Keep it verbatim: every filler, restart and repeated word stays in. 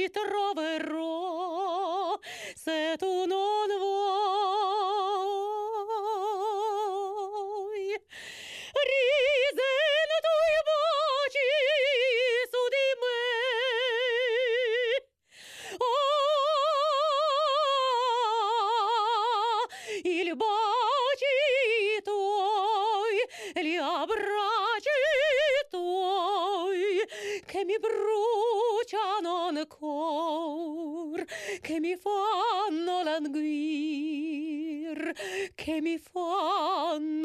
troverò se tu non vuoi. Risento i baci su di me. Oh, i baci tuoi, gli abbracci tuoi che mi bruciano ancor, che mi fanno languir, che mi fanno